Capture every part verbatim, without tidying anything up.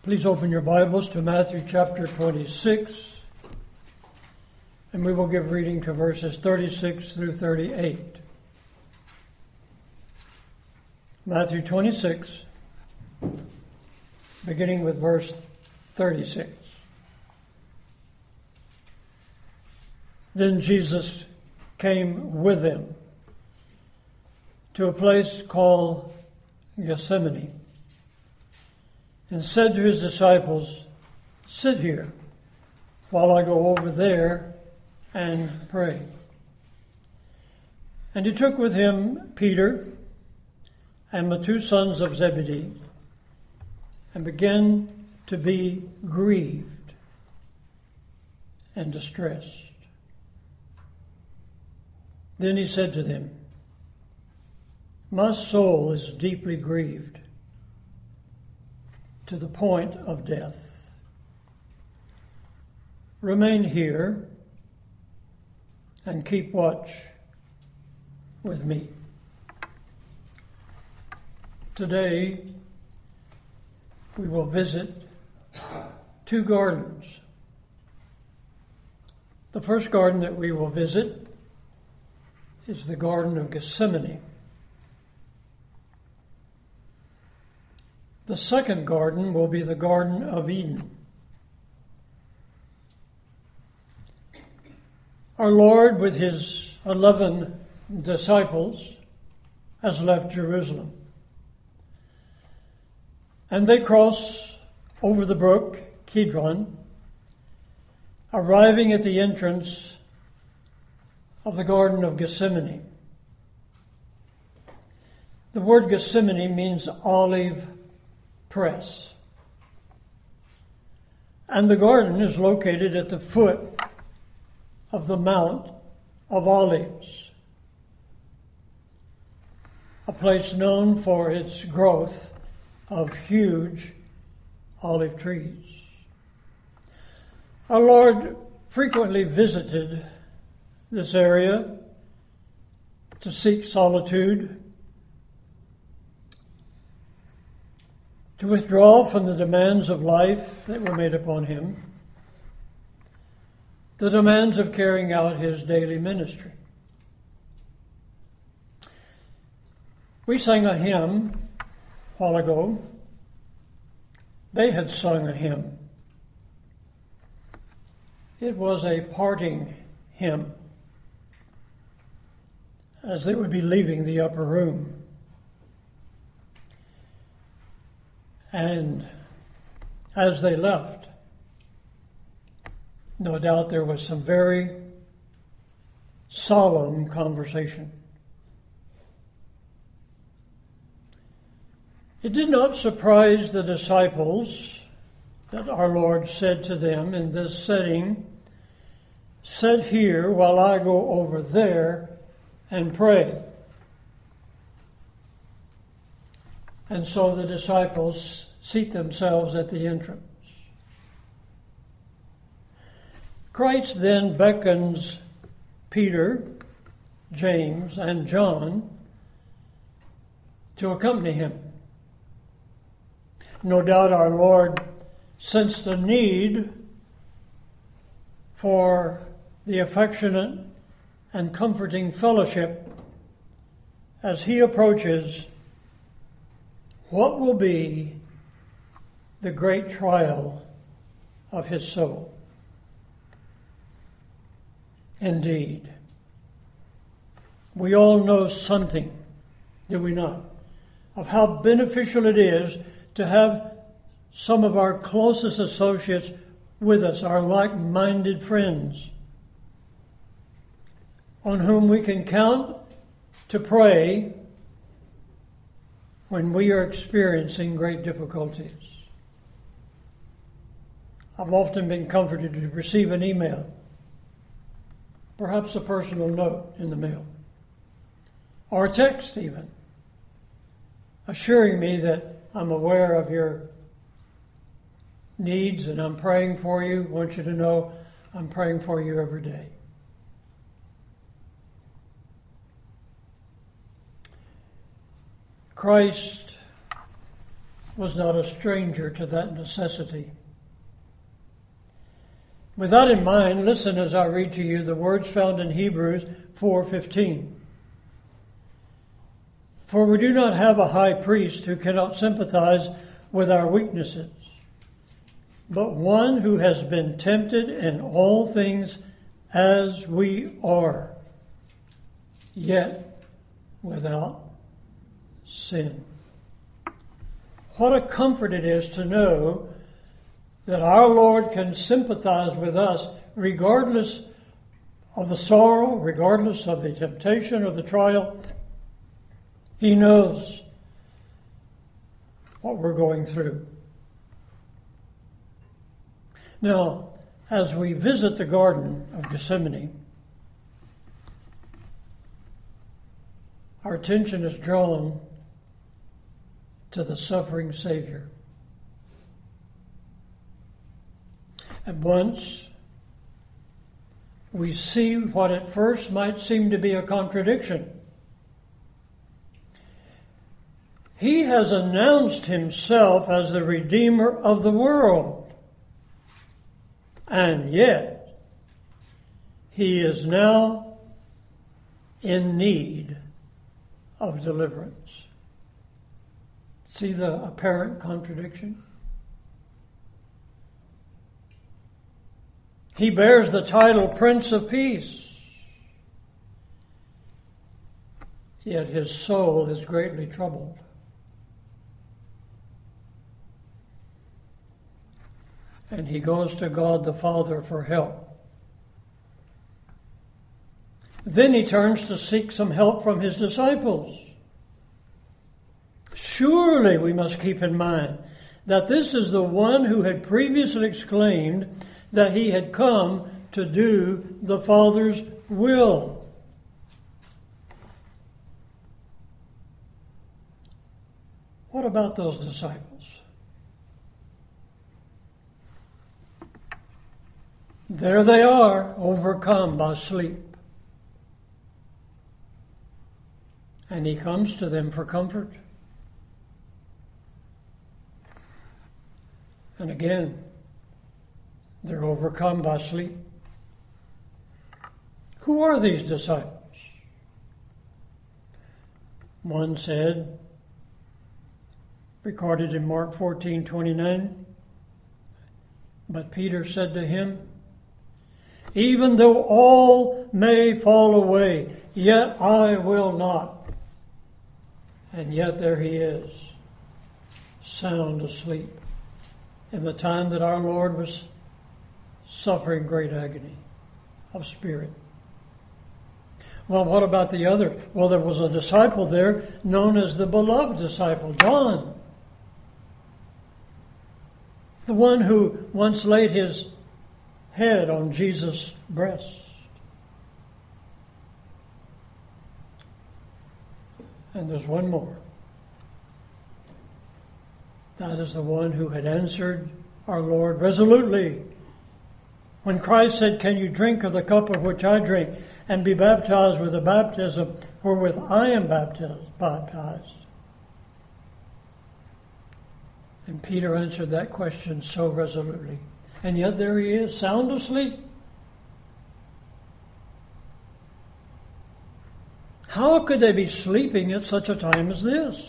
Please open your Bibles to Matthew chapter twenty-six, and we will give reading to verses thirty-six through thirty-eight. Matthew twenty-six, beginning with verse thirty-six. Then Jesus came with them to a place called Gethsemane, and said to his disciples, "Sit here while I go over there and pray." And he took with him Peter and the two sons of Zebedee, and began to be grieved and distressed. Then he said to them, "My soul is deeply grieved to the point of death. Remain here and keep watch with me." Today, we will visit two gardens. The first garden that we will visit is the Garden of Gethsemane. The second garden will be the Garden of Eden. Our Lord, with his eleven disciples, has left Jerusalem. And they cross over the brook Kidron, arriving at the entrance of the Garden of Gethsemane. The word Gethsemane means olive press. And the garden is located at the foot of the Mount of Olives, a place known for its growth of huge olive trees. Our Lord frequently visited this area to seek solitude, to withdraw from the demands of life that were made upon him, the demands of carrying out his daily ministry. We sang a hymn a while ago. They had sung a hymn. It was a parting hymn as they would be leaving the upper room. And as they left, no doubt there was some very solemn conversation. It did not surprise the disciples that our Lord said to them in this setting, "Sit here while I go over there and pray." And so the disciples seat themselves at the entrance. Christ then beckons Peter, James, and John to accompany him. No doubt our Lord sensed a need for the affectionate and comforting fellowship as he approaches what will be the great trial of his soul. Indeed, we all know something, do we not, of how beneficial it is to have some of our closest associates with us, our like-minded friends, on whom we can count to pray when we are experiencing great difficulties. I've often been comforted to receive an email, perhaps a personal note in the mail, or a text even, assuring me that I'm aware of your needs and I'm praying for you. I want you to know I'm praying for you every day. Christ was not a stranger to that necessity. With that in mind, listen as I read to you the words found in Hebrews four fifteen. For we do not have a high priest who cannot sympathize with our weaknesses, but one who has been tempted in all things as we are, yet without sin. What a comfort it is to know that our Lord can sympathize with us regardless of the sorrow, regardless of the temptation or the trial. He knows what we're going through. Now, as we visit the Garden of Gethsemane, our attention is drawn to the suffering Savior. At once, we see what at first might seem to be a contradiction. He has announced himself as the Redeemer of the world, and yet he is now in need of deliverance. See the apparent contradiction? He bears the title Prince of Peace, yet his soul is greatly troubled. And he goes to God the Father for help. Then he turns to seek some help from his disciples. Surely we must keep in mind that this is the one who had previously exclaimed that he had come to do the Father's will. What about those disciples? There they are, overcome by sleep. And he comes to them for comfort. And again, they're overcome by sleep. Who are these disciples? One said, recorded in Mark fourteen twenty-nine, but Peter said to him, even though all may fall away, yet I will not. And yet there he is, sound asleep, in the time that our Lord was suffering great agony of spirit. Well, what about the other? Well, there was a disciple there known as the beloved disciple, John. The one who once laid his head on Jesus' breast. And there's one more. That is the one who had answered our Lord resolutely. When Christ said, can you drink of the cup of which I drink and be baptized with the baptism wherewith I am baptized? baptized? And Peter answered that question so resolutely. And yet there he is, sound asleep. How could they be sleeping at such a time as this?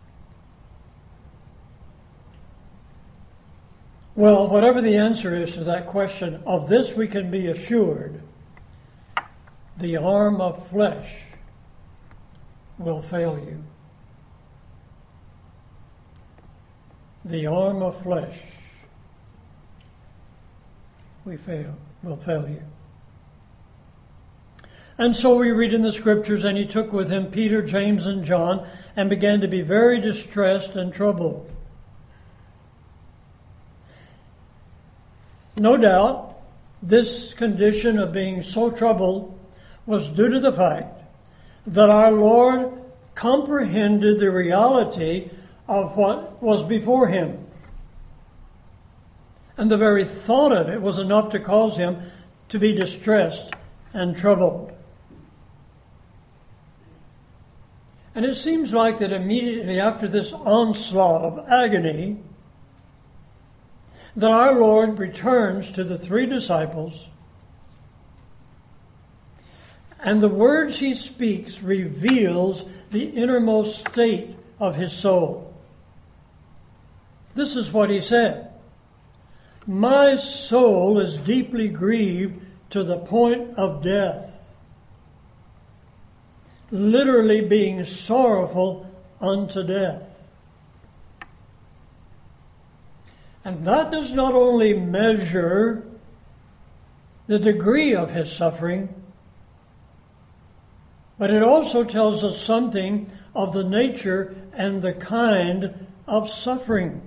Well, whatever the answer is to that question, of this we can be assured, the arm of flesh will fail you. The arm of flesh we fail, will fail you. And so we read in the scriptures, and he took with him Peter, James, and John, and began to be very distressed and troubled. No doubt, this condition of being so troubled was due to the fact that our Lord comprehended the reality of what was before him. And the very thought of it was enough to cause him to be distressed and troubled. And it seems like that immediately after this onslaught of agony, that our Lord returns to the three disciples, and the words he speaks reveals the innermost state of his soul. This is what he said: "My soul is deeply grieved to the point of death." Literally being sorrowful unto death. And that does not only measure the degree of his suffering, but it also tells us something of the nature and the kind of suffering.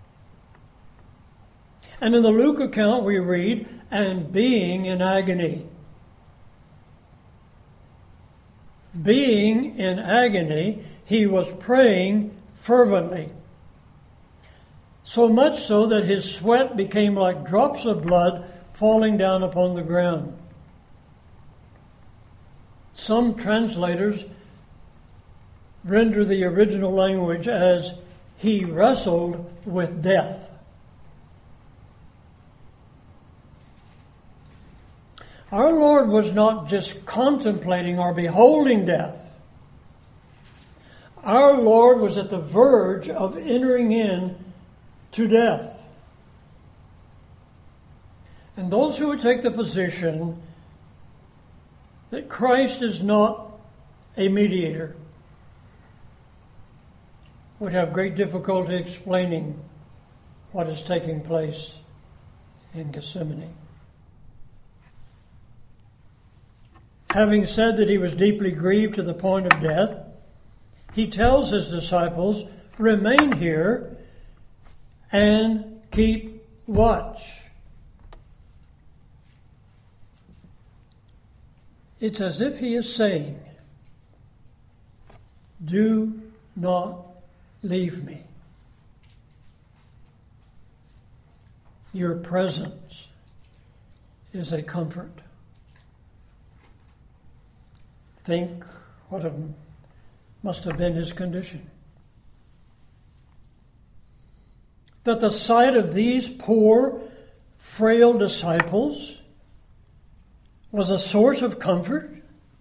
And in the Luke account we read, "and being in agony." Being in agony, he was praying fervently. So much so that his sweat became like drops of blood falling down upon the ground. Some translators render the original language as "he wrestled with death." Our Lord was not just contemplating or beholding death. Our Lord was at the verge of entering in to death. And those who would take the position that Christ is not a mediator would have great difficulty explaining what is taking place in Gethsemane. Having said that he was deeply grieved to the point of death, he tells his disciples, "Remain here and keep watch." It's as if he is saying, "Do not leave me. Your presence is a comfort." Think what it must have been his condition. That the sight of these poor, frail disciples was a source of comfort.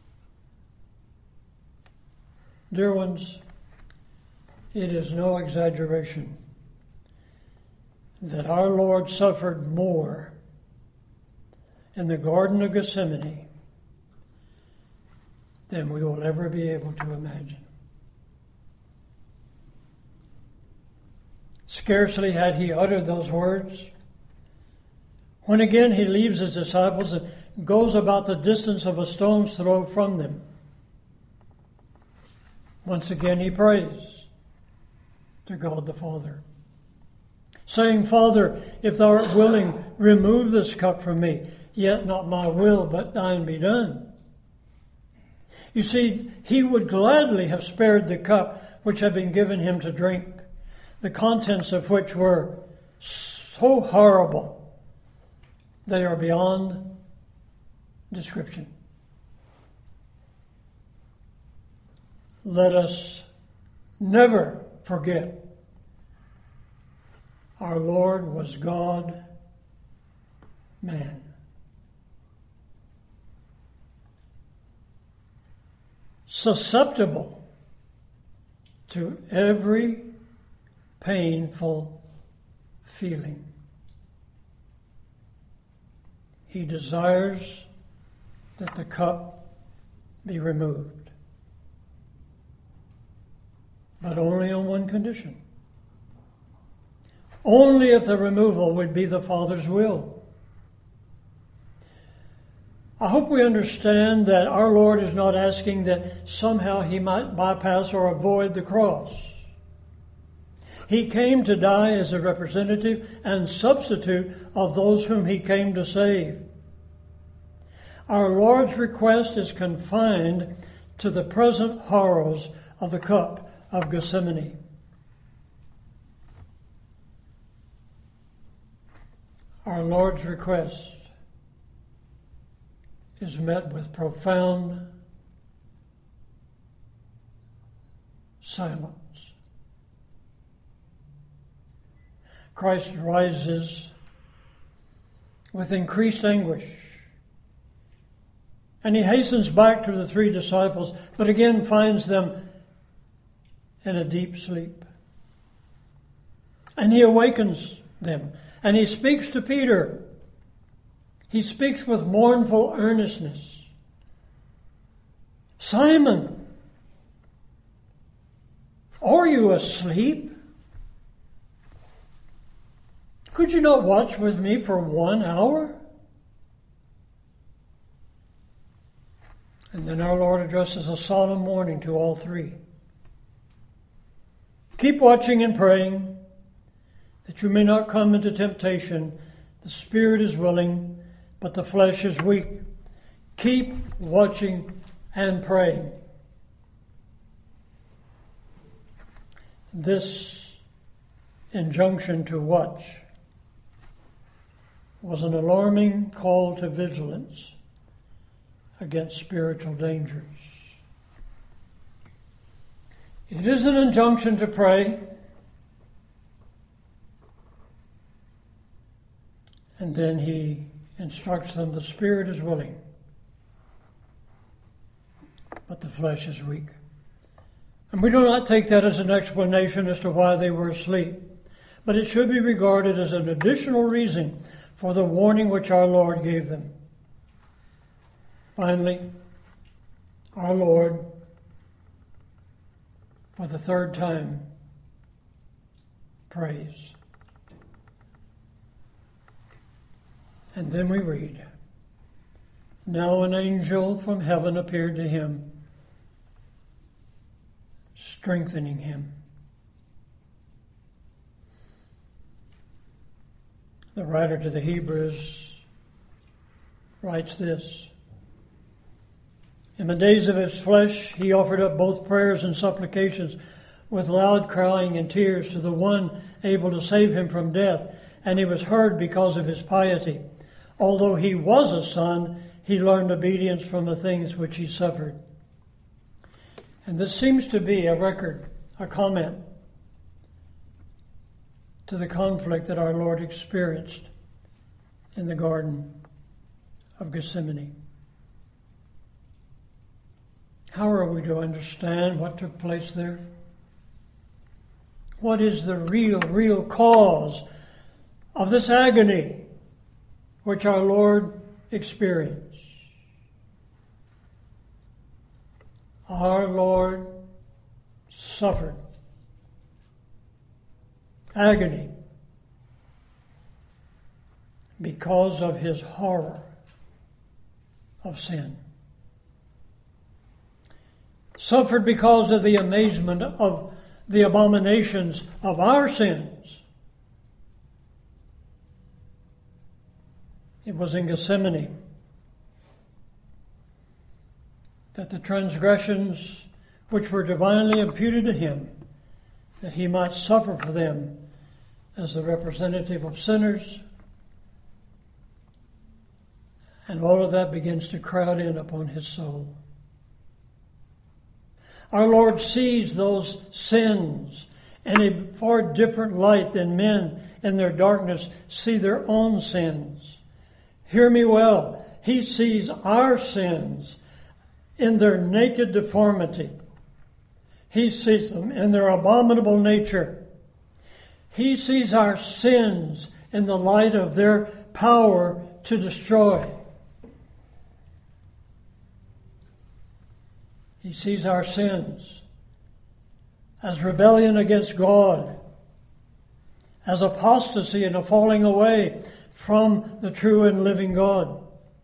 Dear ones, it is no exaggeration that our Lord suffered more in the Garden of Gethsemane than we will ever be able to imagine. Scarcely had he uttered those words when again he leaves his disciples and goes about the distance of a stone's throw from them. Once again he prays to God the Father, saying, "Father, if thou art willing, remove this cup from me, yet not my will, but thine be done." You see, he would gladly have spared the cup which had been given him to drink, the contents of which were so horrible, they are beyond description. Let us never forget our Lord was God, man. Susceptible to every painful feeling. He desires that the cup be removed, but only on one condition. Only if the removal would be the Father's will. I hope we understand that our Lord is not asking that somehow he might bypass or avoid the cross. He came to die as a representative and substitute of those whom he came to save. Our Lord's request is confined to the present horrors of the cup of Gethsemane. Our Lord's request is met with profound silence. Christ rises with increased anguish, and he hastens back to the three disciples, but again finds them in a deep sleep. And he awakens them, and he speaks to Peter. He speaks with mournful earnestness. Simon, are you asleep? Could you not watch with me for one hour? And then our Lord addresses a solemn warning to all three. Keep watching and praying, that you may not come into temptation. The spirit is willing, but the flesh is weak. Keep watching and praying. This injunction to watch was an alarming call to vigilance against spiritual dangers. It is an injunction to pray, and then he instructs them, the spirit is willing, but the flesh is weak. And we do not take that as an explanation as to why they were asleep, but it should be regarded as an additional reason for the warning which our Lord gave them. Finally, our Lord, for the third time, prays. And then we read, now an angel from heaven appeared to him, strengthening him. The writer to the Hebrews writes this, in the days of his flesh, he offered up both prayers and supplications with loud crying and tears to the one able to save him from death, and he was heard because of his piety. Although he was a son, he learned obedience from the things which he suffered. And this seems to be a record, a comment to the conflict that our Lord experienced in the Garden of Gethsemane. How are we to understand what took place there? What is the real, real cause of this agony which our Lord experienced? Our Lord suffered agony because of his horror of sin. Suffered because of the amazement of the abominations of our sins. It was in Gethsemane that the transgressions which were divinely imputed to him, that he might suffer for them as the representative of sinners. And all of that begins to crowd in upon his soul. Our Lord sees those sins in a far different light than men in their darkness see their own sins. Hear me well. He sees our sins in their naked deformity. He sees them in their abominable nature. He sees our sins in the light of their power to destroy. He sees our sins as rebellion against God, as apostasy and a falling away from the true and living God.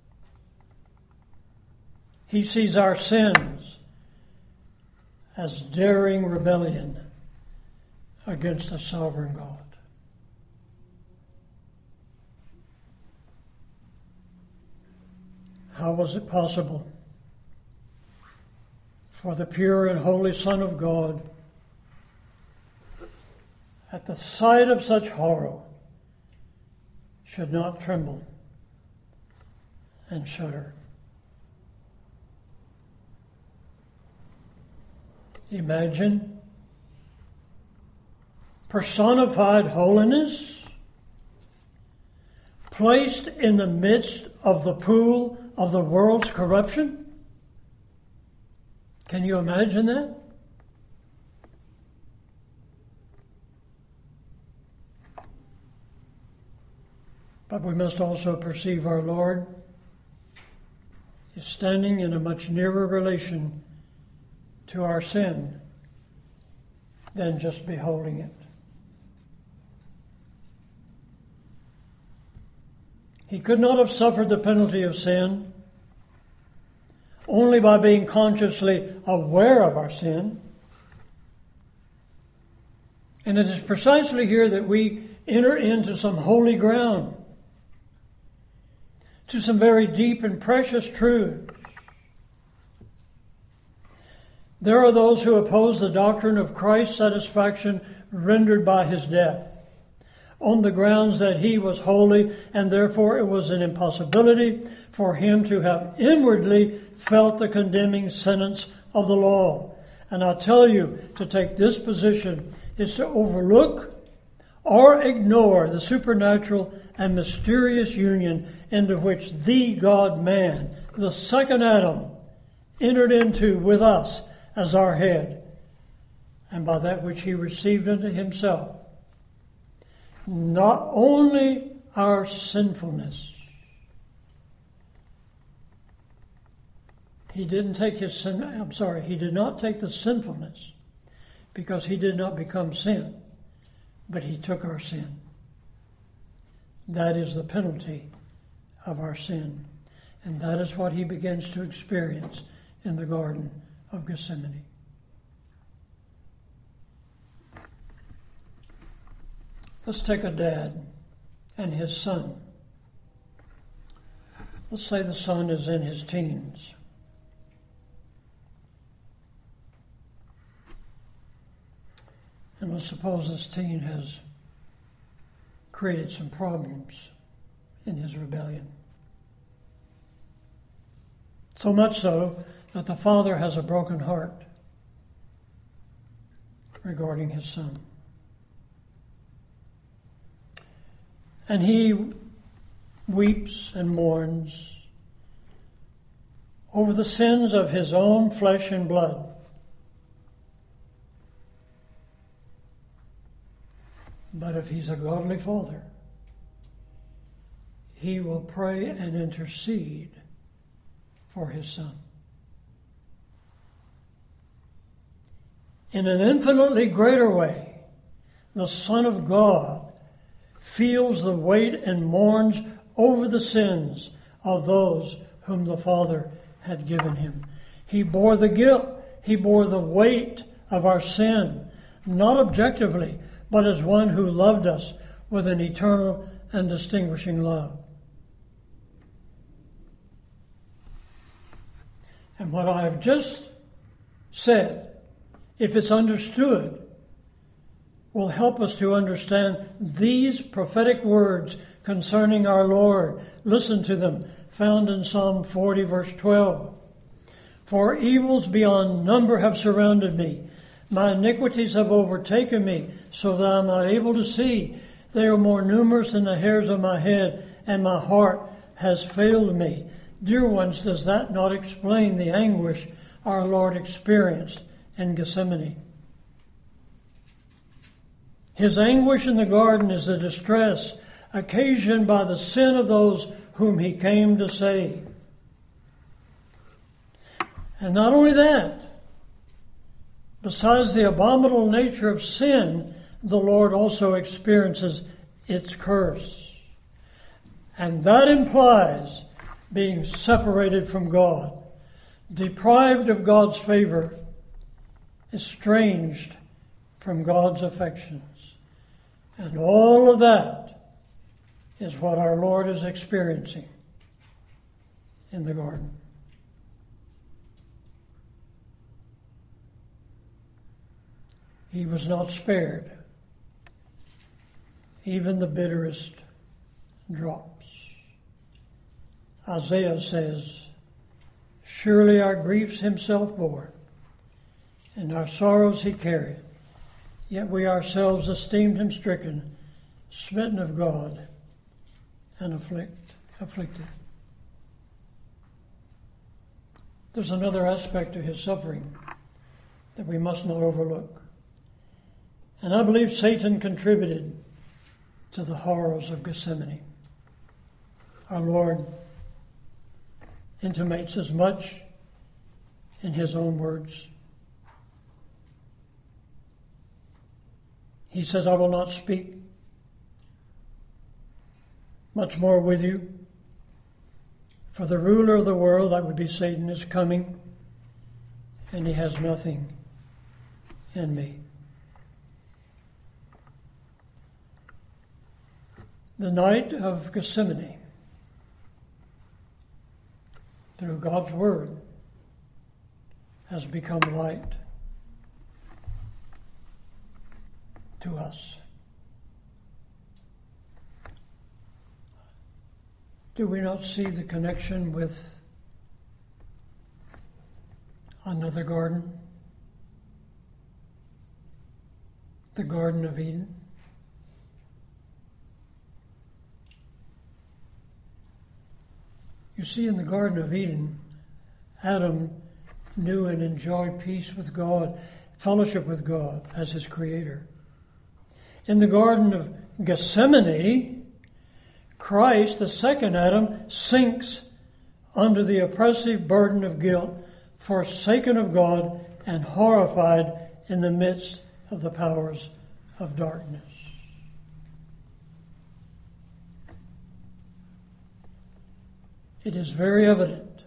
He sees our sins as daring rebellion against a sovereign God. How was it possible for the pure and holy Son of God, at the sight of such horror, should not tremble and shudder? Imagine personified holiness, placed in the midst of the pool of the world's corruption? Can you imagine that? But we must also perceive our Lord is standing in a much nearer relation to our sin than just beholding it. He could not have suffered the penalty of sin only by being consciously aware of our sin. And it is precisely here that we enter into some holy ground, to some very deep and precious truths. There are those who oppose the doctrine of Christ's satisfaction rendered by his death, on the grounds that he was holy and therefore it was an impossibility for him to have inwardly felt the condemning sentence of the law. And I tell you, to take this position is to overlook or ignore the supernatural and mysterious union into which the God-man, the second Adam, entered into with us as our head, and by that which he received unto himself not only our sinfulness. He didn't take his sin, I'm sorry, he did not take the sinfulness because he did not become sin, but he took our sin. That is the penalty of our sin. And that is what he begins to experience in the Garden of Gethsemane. Let's take a dad and his son. Let's say the son is in his teens. And let's suppose this teen has created some problems in his rebellion. So much so that the father has a broken heart regarding his son. And he weeps and mourns over the sins of his own flesh and blood. But if he's a godly father, he will pray and intercede for his son. In an infinitely greater way, the Son of God feels the weight and mourns over the sins of those whom the Father had given him. He bore the guilt, he bore the weight of our sin, not objectively, but as one who loved us with an eternal and distinguishing love. And what I have just said, if it's understood, will help us to understand these prophetic words concerning our Lord. Listen to them, found in Psalm forty, verse twelve. For evils beyond number have surrounded me. My iniquities have overtaken me, so that I am not able to see. They are more numerous than the hairs of my head, and my heart has failed me. Dear ones, does that not explain the anguish our Lord experienced in Gethsemane? His anguish in the garden is the distress occasioned by the sin of those whom he came to save. And not only that, besides the abominable nature of sin, the Lord also experiences its curse. And that implies being separated from God, deprived of God's favor, estranged from God's affections. And all of that is what our Lord is experiencing in the garden. He was not spared even the bitterest drops. Isaiah says, surely our griefs himself bore, and our sorrows he carried, yet we ourselves esteemed him stricken, smitten of God, and afflict, afflicted. There's another aspect to his suffering that we must not overlook. And I believe Satan contributed to the horrors of Gethsemane. Our Lord intimates as much in his own words. He says, I will not speak much more with you, for the ruler of the world, that would be Satan, is coming, and he has nothing in me. The night of Gethsemane, through God's word, has become light to us. Do we not see the connection with another garden? The Garden of Eden? You see, in the Garden of Eden, Adam knew and enjoyed peace with God, fellowship with God as his creator. In the Garden of Gethsemane, Christ, the second Adam, sinks under the oppressive burden of guilt, forsaken of God and horrified in the midst of the powers of darkness. It is very evident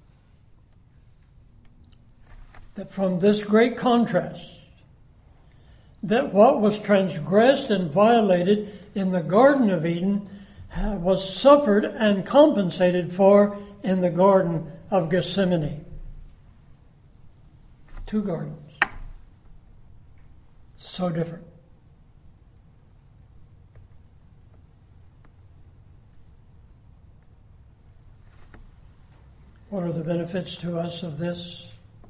that from this great contrast, that what was transgressed and violated in the Garden of Eden was suffered and compensated for in the Garden of Gethsemane. Two gardens. So different. What are the benefits to us of this?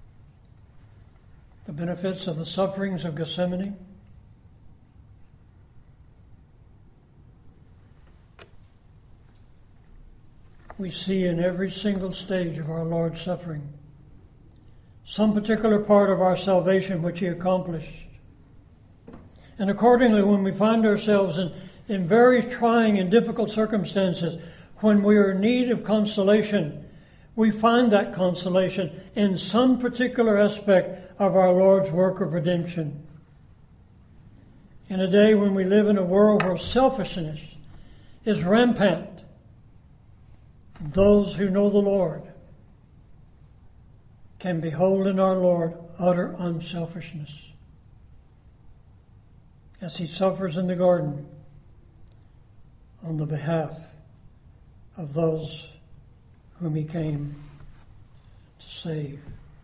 The benefits of the sufferings of Gethsemane? We see in every single stage of our Lord's suffering some particular part of our salvation which he accomplished. And accordingly, when we find ourselves in, in very trying and difficult circumstances, when we are in need of consolation, we find that consolation in some particular aspect of our Lord's work of redemption. In a day when we live in a world where selfishness is rampant, those who know the Lord can behold in our Lord utter unselfishness as he suffers in the garden on the behalf of those whom he came to save.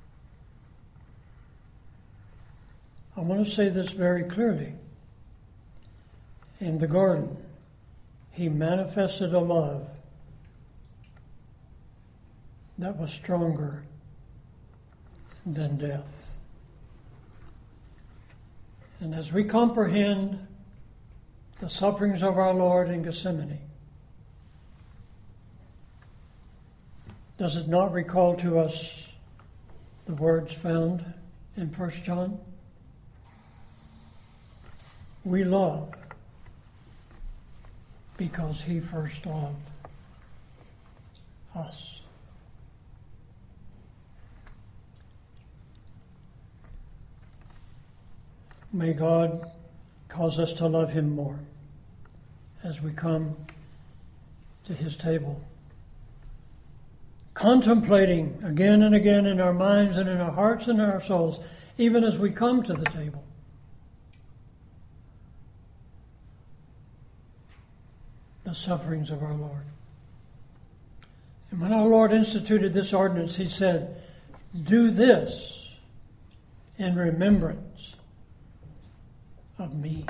I want to say this very clearly. In the garden, he manifested a love that was stronger than death. And as we comprehend the sufferings of our Lord in Gethsemane, does it not recall to us the words found in First John? We love because he first loved us. May God cause us to love him more as we come to his table, contemplating again and again in our minds and in our hearts and in our souls, even as we come to the table, the sufferings of our Lord. And when our Lord instituted this ordinance, he said, "Do this in remembrance of me."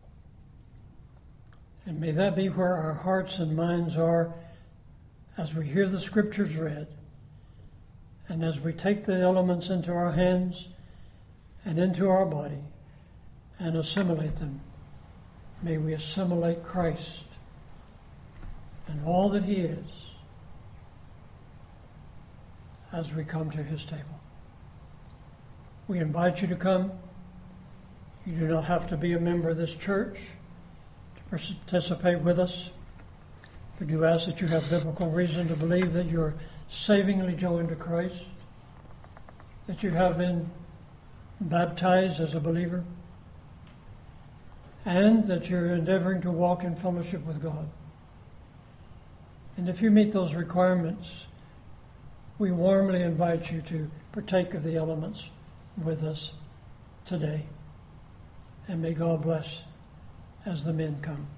And may that be where our hearts and minds are as we hear the scriptures read and as we take the elements into our hands and into our body and assimilate them. May we assimilate Christ and all that he is as we come to his table. We invite you to come. You do not have to be a member of this church to participate with us. We do ask that you have biblical reason to believe that you're savingly joined to Christ, that you have been baptized as a believer, and that you're endeavoring to walk in fellowship with God. And if you meet those requirements, we warmly invite you to partake of the elements with us today. And may God bless as the men come.